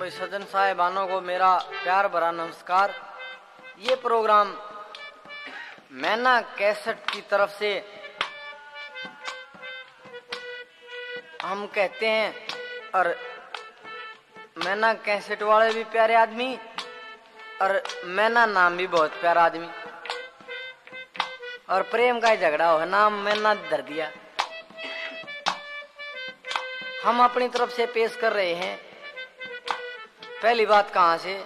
सभी सज्जन साहिबानों को मेरा प्यार भरा नमस्कार। ये प्रोग्राम मैना कैसेट की तरफ से हम कहते हैं, और मैना कैसेट वाले भी प्यारे आदमी और मैना नाम भी बहुत प्यारा आदमी, और प्रेम का झगड़ा हो नाम मैना धर दिया। हम अपनी तरफ से पेश कर रहे हैं पहली बात कहां से।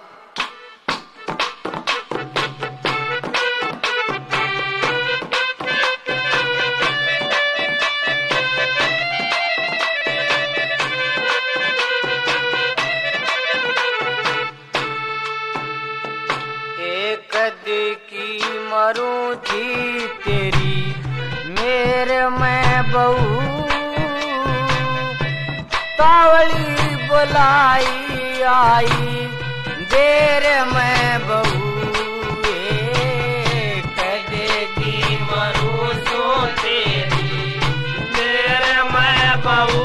एक दी की मरूं थी तेरी मेरे में बहू, तावली बुलाई आई देर में बहू, की मरूं सो तेरी मेरे में बहू,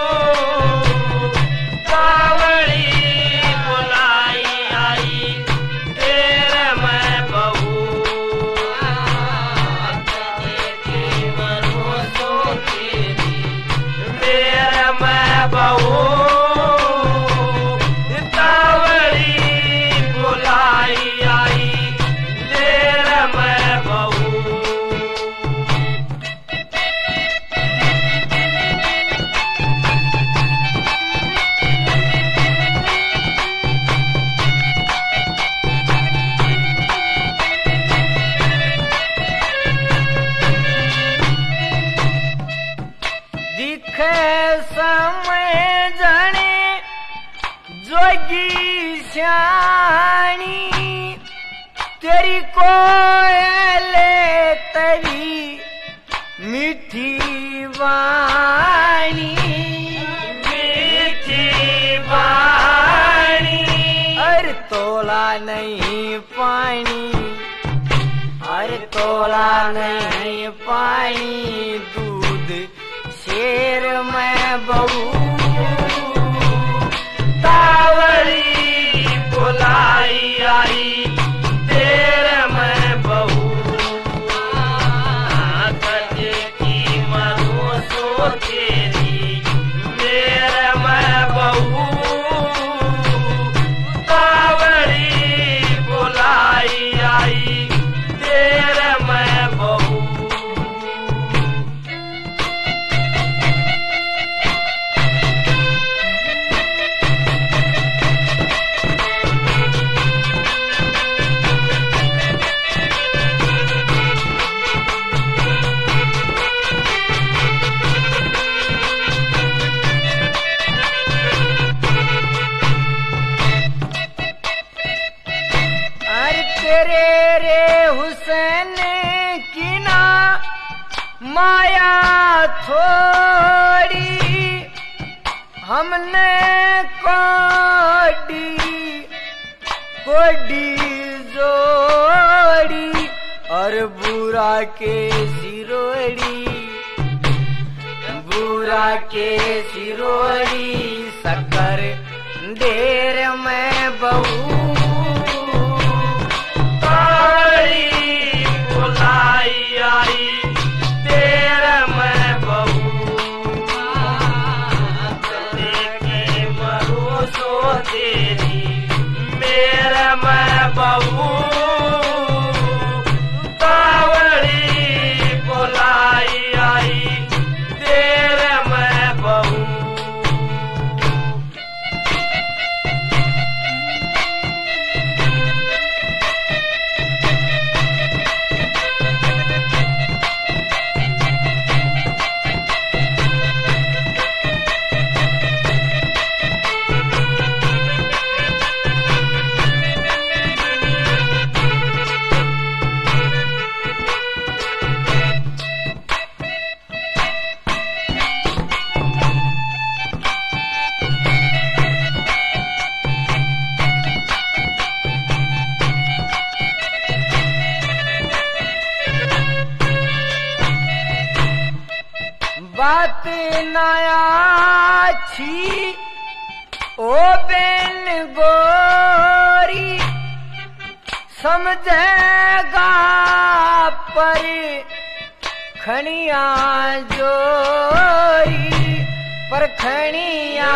तावली बुलाई आई देर में बहू, की मरूं सो तेरी मेरे में बहू, समय जाने जोगी श्याणी तेरी कोयले तेरी मीठी वाणी, मीठी वाणी, अरे तोला नहीं पानी, अरे तोला नहीं पानी, दूध शेर में बहू, तावली बुलाई आई देर में बहू, कदे की मरूं सो तेरी मेरे में बहू, तावली बुलाई आई देर में बहू। तेरे रे हुसैन की ना माया थोड़ी, हमने कोडी जोड़ी, और बुरा के सिरोड़ी, बुरा के सिरोड़ी, शक्कर ढेर में बहू, बुलाई आई देर में बहू, की मरूं सो तेरी मेरे में बहू, तावली बुलाई आई देर में बहू। बात नया छी ओ बेन गोरी समझेगा पर खनिया जोरी पर खनिया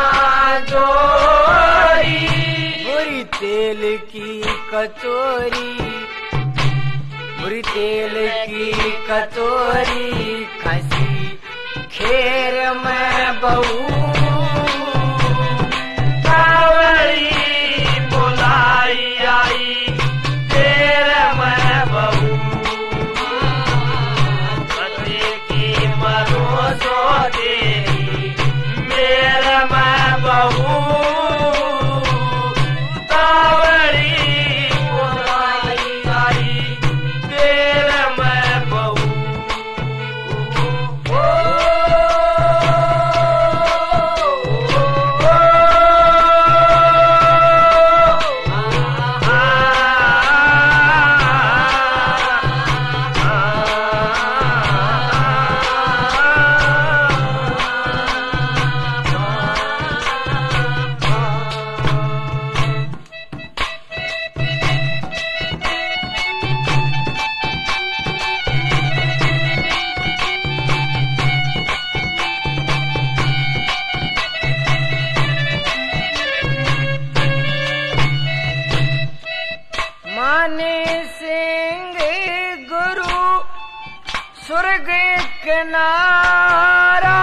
जोरी बुरी तेल की कचोरी बुरी तेल की कचोरी खसी खेर में बहू कावड़ी बुलाई आई देर में बहू पति की भरोसो तेरी मेरे में बहू कावड़ी बुलाई आई देर में बहू माने सिंह गुरु स्वर्ग किनारा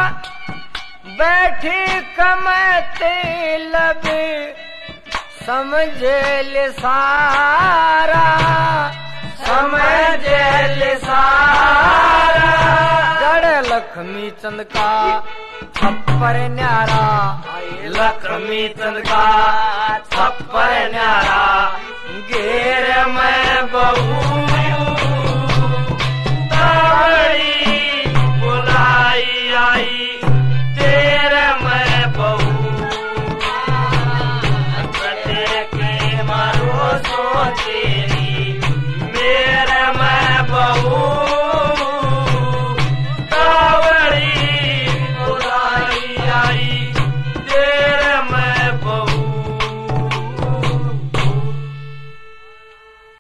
बैठे कमते लब समझ ले सारा समझ ले सारा जड़ लक्ष्मी चंद का छप्पर न्यारा लक्ष्मी चंद का छप्पर न्यारा घेर में बहू